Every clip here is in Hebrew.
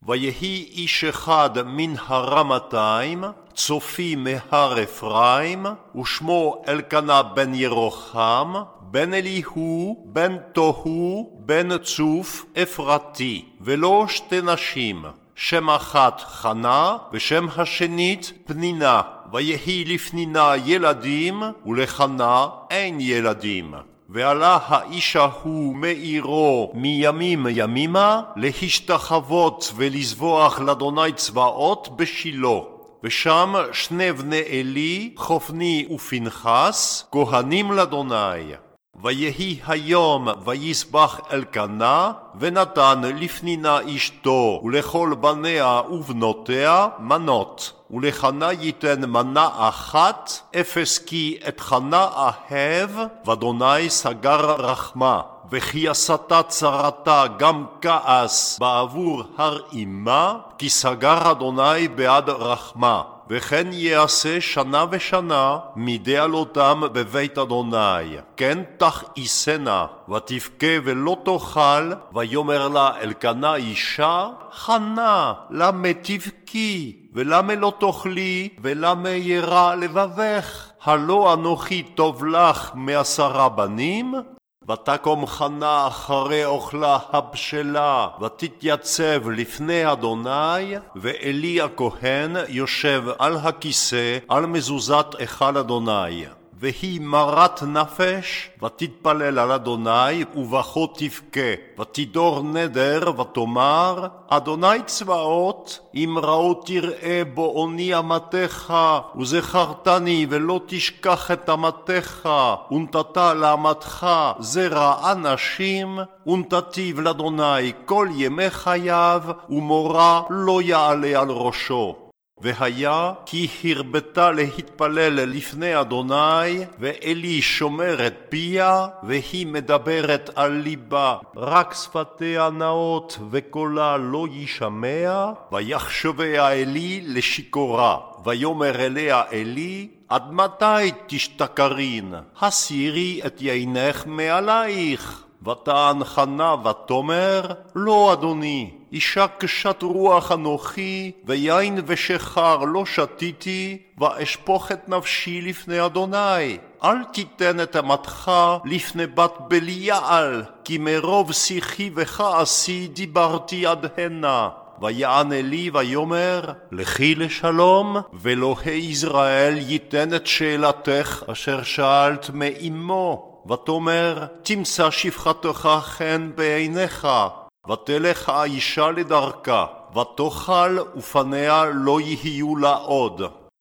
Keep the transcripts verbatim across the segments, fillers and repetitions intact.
ויהי איש אחד מן הרמתיים, צופי מהר אפרים, ושמו אלקנה בן ירוחם, בן אליהו, בן תוהו, בן צוף אפרתי, ולו שתי נשים, שם אחת חנה, ושם השנית פנינה. ויהי לפנינה ילדים, ולחנה אין ילדים. ועלה האיש ההוא מעירו מימים ימימה, להשתחוות ולזבוח לאדוני צבאות בשילה. ושם שני בני עלי, חופני ופנחס, כהנים לאדוני. ויהי היום ויסבח אלקנה, ונתן לפנינה אשתו ולכל בניה ובנותיה מנות. ולחנה ייתן מנה אחת, אפס כי את חנה אהב, ואדוני סגר רחמה. וכי עשתה צרתה גם כעס בעבור הר אמה, כי סגר אדוני בעד רחמה. וכן יעשה שנה ושנה מדי עלותם בבית אדוני. כן תכעיסנה, ותבכה ולא תאכל, ויאמר לה אלקנה אישה, חנה, למה תבכי, ולמה לא תאכלי, ולמה ירע לבבך? הלא אנוכי טוב לך מעשרה בנים? ותקום חנה אחרי אוכלה הבשלה, ותתייצב לפני אדוני, ואלי הכהן יושב על הכיסא על מזוזת היכל אדוני. והיא מרת נפש, ותתפלל על אדוני, ובכה תבכה. ותדור נדר, ותאמר, אדוני צבאות, אם ראו תראה באוני אמתך, וזכרתני ולא תשכח את אמתך, ונתת לאמתך זרע אנשים, ונתתיו לאדוני כל ימי חייו, ומורא לא יעלה על ראשו. והיה כי הרבתה להתפלל לפני אדוני, ואלי שומר את פיה, והיא מדברת על ליבה, רק שפתיה נאות וקולה לא ישמע, ויחשביה אלי לשיכורה. ויאמר אליה אלי, עד מתי תשתכרין? הסירי את יינך מעלייך. ותען חנה ותאמר, לא אדוני, אישה קשת רוח אנוכי, ויין ושחר לא שתיתי, ואשפוך את נפשי לפני אדוני. אל תיתן את אמתך לפני בת בליעל, כי מרוב שיחי וכעסי דיברתי עד הנה. ויען אלי ויאמר, לכי לשלום, ואלוהי ישראל ייתן את שאלתך אשר שאלת מאמו. ותאמר, תמצא שפחתך חן בעיניך, ותלך האישה לדרכה, ותאכל ופניה לא יהיו לה עוד.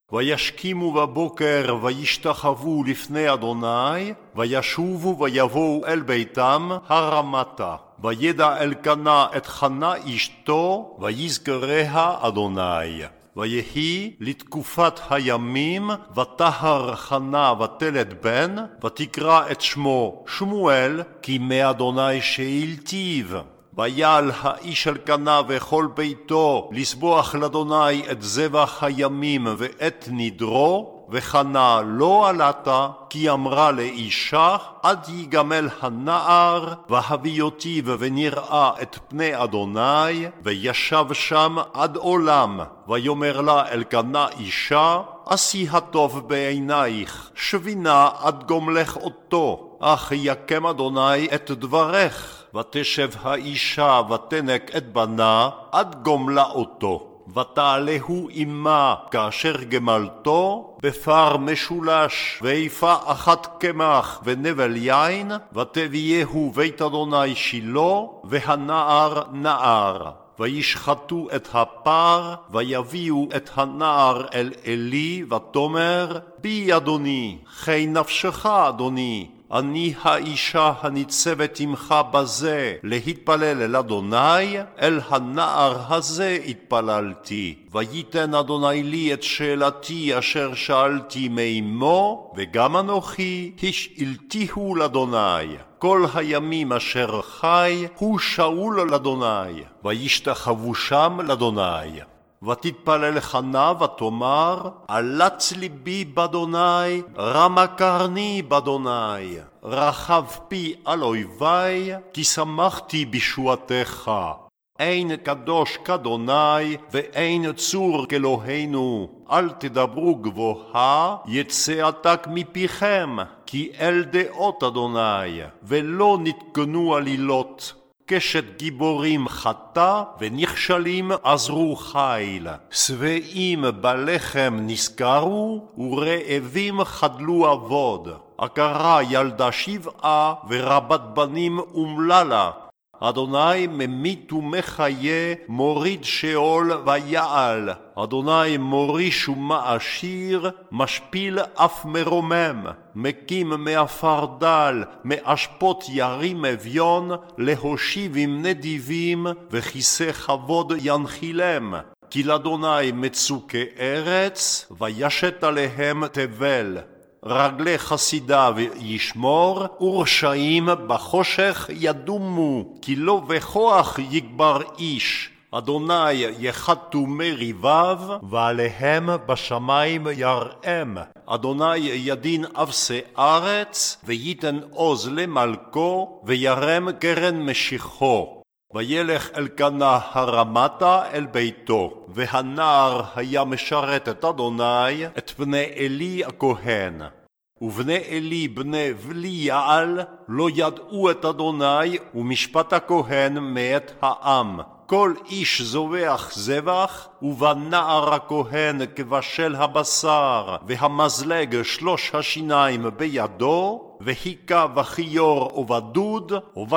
וישכימו בבוקר וישתחוו לפני אדוני, וישובו ויבואו אל ביתם הרמתה. וידע אלקנה את חנה אשתו, ויזכריה אדוני. ויהי לתקופת הימים, ותהר חנה ותלד בן, ותקרא את שמו שמואל, כי מאדוני שאלתיו. ויעל האיש אלקנה וכל ביתו לסבוח לאדוני את זבח הימים ואת נדרו, וחנה לא עלתה, כי אמרה לאישה, עד יגמל הנער, והביאותיו ונראה את פני אדוני, וישב שם עד עולם. ויאמר לה אלקנה אישה, עשי הטוב בעינייך, שבינה עד גומלך אותו, אך יקם אדוני את דברך. ותשב האישה ותנק את בנה עד גומלה אותו. ותעלהו עמה כאשר גמלתו בפר משולש, ואיפה אחת קמח ונבל יין, ותביאהו בית אדוני שילה, והנער נער. וישחטו את הפר, ויביאו את הנער אל אלי, ותאמר, בי אדוני, חי נפשך אדוני, אני האישה הניצבת עמך בזה, להתפלל אל אדוני, אל הנער הזה התפללתי. וייתן אדוני לי את שאלתי אשר שאלתי מאמו, וגם אנוכי השאלתיהו לאדוני. כל הימים אשר חי הוא שאול לאדוני, וישתחוו שם לאדוני. ותתפלל חנה ותאמר, עלץ ליבי באדוני, רמה קרני באדוני, רחב פי על אויבי, כי שמחתי בישועתך. אין קדוש כאדוני ואין צור כאלוהינו. אל תדברו גבוהה, יצא עתק מפיכם, כי אל דעות אדוני, ולא נתקנו עלילות. קשת גיבורים חטא, ונכשלים עזרו חיל. שבעים בלחם נזכרו, ורעבים חדלו עבוד. עקרה ילדה שבעה, ורבת בנים אומללה. אדוני ממית ומחיה, מוריד שאול ויעל. אדוני מוריש ומעשיר, משפיל אף מרומם. מקים מעפר דל, מאשפות ירים אביון, להושיב עם נדיבים, וכיסא כבוד ינחילם. כי לאדוני מצוקי ארץ, וישת עליהם תבל. רגלי חסידיו ישמור, ורשעים בחושך ידומו, כי לא בכוח יגבר איש. אדוני יחתו מריביו, ועליהם בשמיים יראם. אדוני ידין אפסי ארץ, וייתן עוז למלכו, וירם קרן משיחו. וילך אלקנה הרמתה אל ביתו, והנער היה משרת את אדוני, את בני אלי הכהן. ובני אלי בני בליעל לא ידעו את אדוני, ומשפט הכהן מאת העם. כל איש זובח זבח, ובנער הכהן כבשל הבשר, והמזלג שלוש השיניים בידו, והיכה בחיור ובדוד,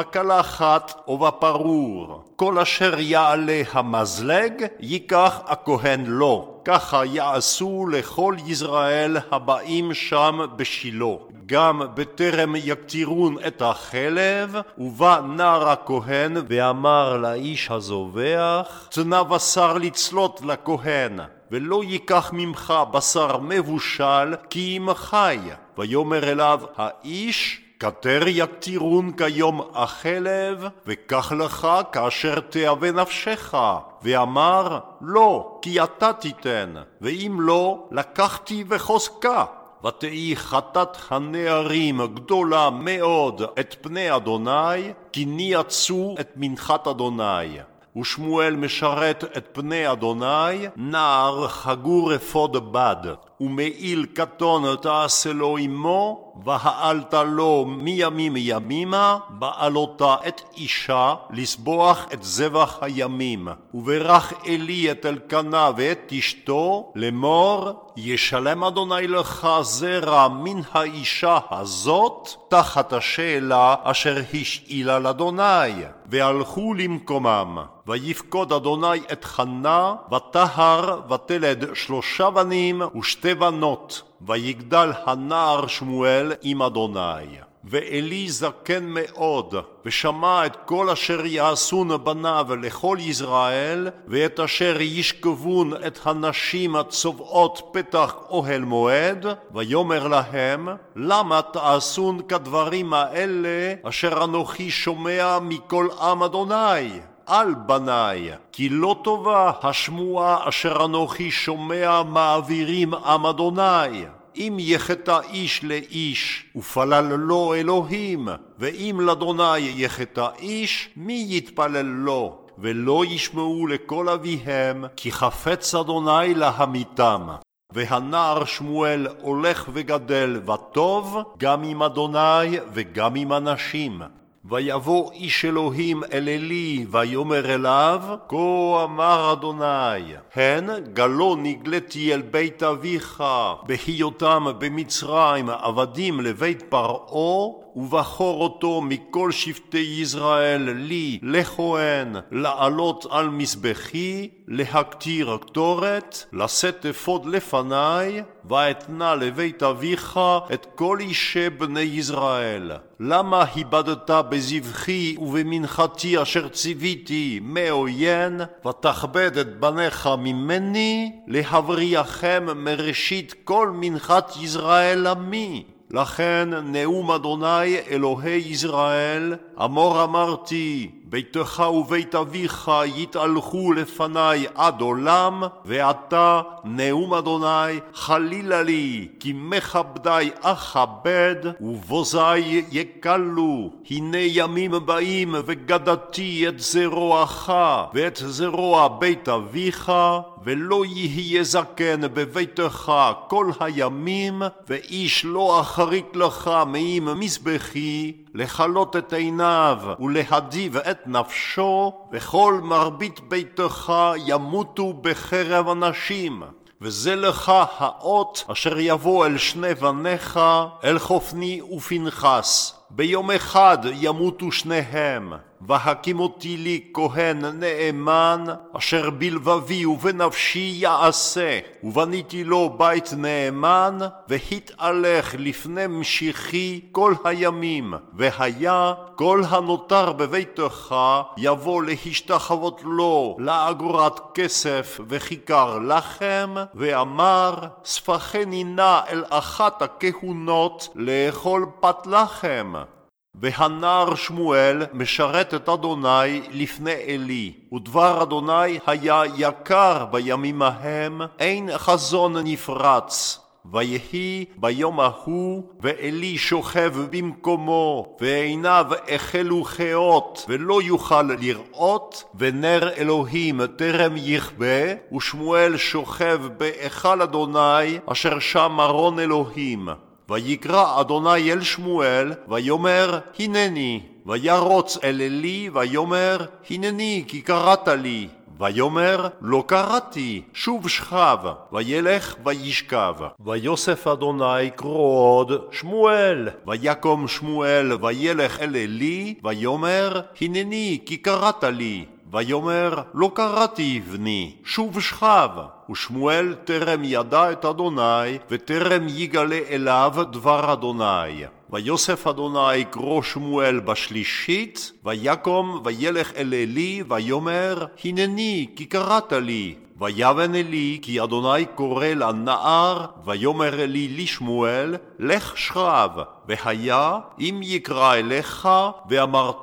ובקלחת ובפרור. כל אשר יעלה המזלג, ייקח הכהן לו. ככה יעשו לכל ישראל הבאים שם בשילה. גם בטרם יקטירון את החלב, ובא נער הכהן ואמר לאיש הזובח, תנה בשר לצלות לכהן, ולא ייקח ממך בשר מבושל, כי אם חי. ויאמר אליו האיש, כתר יקטירון כיום החלב, וקח לך כאשר תאווה נפשך. ואמר, לא, כי אתה תיתן, ואם לא, לקחתי וחוזקה. ותהי חטאת הנערים גדולה מאוד את פני אדוני, כי ניצו את מנחת אדוני. ושמואל משרת את פני אדוני, נער חגור אפוד בד, ומעיל קטון תעשה לו עמו, והעלת לו מימים ימימה, בעלותה את אישה, לסבוח את זבח הימים. וברך אלי את אלקנה ואת אשתו, לאמור, ישלם אדוני לך זרע מן האישה הזאת, תחת השאלה אשר השאילה לאדוני. והלכו למקומם. ויפקוד אדוני את חנה, וטהר ותלד שלושה בנים ושתי בנות. ויגדל הנער שמואל עם אדוני. ואלי זקן מאוד, ושמע את כל אשר יעשון בניו לכל ישראל, ואת אשר ישכבון את הנשים הצובעות פתח אוהל מועד, ויאמר להם, למה תעשון כדברים האלה, אשר אנוכי שומע מכל עם אדוני? על בניי, כי לא טובה השמועה אשר אנוכי שומע מעבירים עם אדוני. אם יחטא איש לאיש, ופלל לו אלוהים, ואם לאדוני יחטא איש, מי יתפלל לו? ולא ישמעו לכל אביהם, כי חפץ אדוני להמיתם. והנער שמואל הולך וגדל וטוב, גם עם אדוני וגם עם אנשים. ויבוא איש אלוהים אל אלי, ויאמר אליו, כה אמר אדוני, הן גלו נגלתי אל בית אביך, בהיותם במצרים עבדים לבית פרעה, ובחור אותו מכל שבטי ישראל לי לכהן, לעלות על מזבחי, להקטיר קטורת, לשאת אפוד לפניי, ואתנה לבית אביך את כל אישי בני ישראל. למה היבדת בזבחי ובמנחתי אשר ציוויתי מעוין, ותכבד את בניך ממני, להבריחם מראשית כל מנחת ישראל עמי? לכן נאום אדוני אלוהי ישראל, אמור אמרתי, ביתך ובית אביך יתהלכו לפני עד עולם, ועתה נאום אדוני חלילה לי, כי מכבדי אכבד ובוזי יקלו. הנה ימים באים וגדתי את זרועך ואת זרוע בית אביך, ולא יהיה זקן בביתך כל הימים, ואיש לא אחריק לך מעם מזבחי, לחלות את עיניו ולהדיב את נפשו, וכל מרבית ביתך ימותו בחרב אנשים. וזה לך האות אשר יבוא אל שני בניך, אל חופני ופנחס. ביום אחד ימותו שניהם. והקים אותי לי כהן נאמן, אשר בלבבי ובנפשי יעשה. ובניתי לו בית נאמן, והתהלך לפני משיחי כל הימים. והיה כל הנותר בביתך יבוא להשתחוות לו לאגורת כסף וכיכר לחם, ואמר ספחני נא אל אחת הכהונות לאכול פת לחם. והנער שמואל משרת את אדוני לפני אלי, ודבר אדוני היה יקר בימים ההם, אין חזון נפרץ. ויהי ביום ההוא, ואלי שוכב במקומו, ועיניו החלו חיות, ולא יוכל לראות, ונר אלוהים טרם יכבה, ושמואל שוכב בהיכל אדוני, אשר שם ארון אלוהים. ויקרא אדוני אל שמואל, ויאמר הנני, וירוץ אל אלי, ויאמר הנני כי קראת לי. ויאמר לא קראתי, שוב שכב, וילך וישכב. ויוסף אדוני קרוא עוד שמואל, ויקום שמואל וילך אל אלי, ויאמר הנני כי קראת לי. ויאמר לא קראתי בני, שוב שכב. ושמואל טרם ידע את אדוני, וטרם יגלה אליו דבר אדוני. ויוסף אדוני קרוא שמואל בשלישית, ויקום וילך אל אלי, ויאמר הנני כי קראת לי. ויבן אלי כי אדוני קורא לנער, ויאמר אלי לשמואל לך שכב. והיה אם יקרא אליך, ואמרת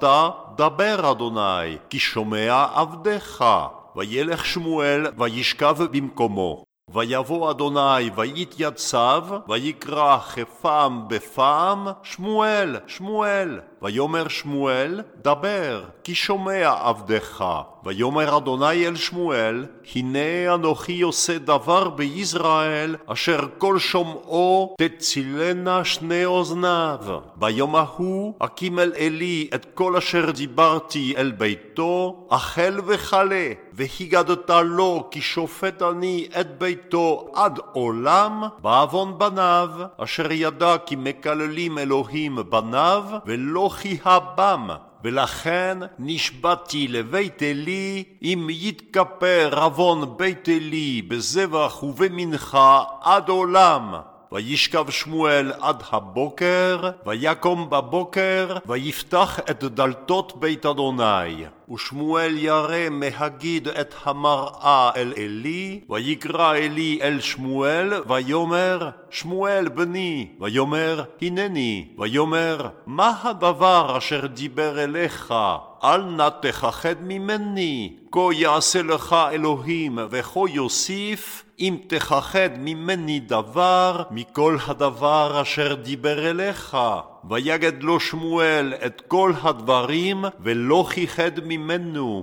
דבר אדוני כי שומע עבדך. וילך שמואל וישכב במקומו. ויבוא אדוני ויתייצב, ויקרא כפעם בפעם שמואל, שמואל. ויאמר שמואל דבר כי שומע עבדך. ויאמר אדוני אל שמואל הנה אנוכי עושה דבר בישראל, אשר כל שומעו תצילנה שני אוזניו. ביום ההוא אקים אל אלי את כל אשר דיברתי אל ביתו, אכל וכלה, והגדת לו כי שופט אני את ביתו עד עולם, בעוון בניו, אשר ידע כי מקללים אלוהים בניו, ולא כי הבם. ולכן נשבעתי לבית אלי, אם יתכפר עוון בית אלי בזבח ובמנחה עד עולם. וישכב שמואל עד הבוקר, ויקום בבוקר, ויפתח את דלתות בית אדוני. ושמואל ירא מהגיד את המראה אל אלי, ויקרא אלי אל שמואל, ויאמר שמואל בני, ויאמר הנני, ויאמר מה הדבר אשר דיבר אליך? אל נא תכחד ממני, כה יעשה לך אלוהים וכה יוסיף, אם תכחד ממני דבר מכל הדבר אשר דיבר אליך. ויגד לו שמואל את כל הדברים, ולא כיחד ממנו.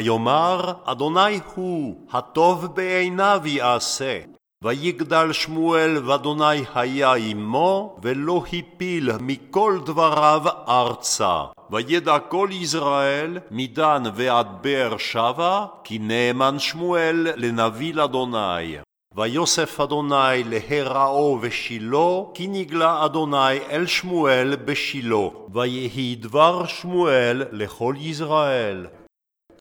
ויאמר אדוני הוא, הטוב בעיניו יעשה. ויגדל שמואל ואדוני היה עמו, ולא הפיל מכל דבריו ארצה. וידע כל ישראל מדן ועד באר שבע, כי נאמן שמואל לנביא לאדוני. ויוסף אדוני להיראו בשילה, כי נגלה אדוני אל שמואל בשילה. ויהי דבר שמואל לכל ישראל.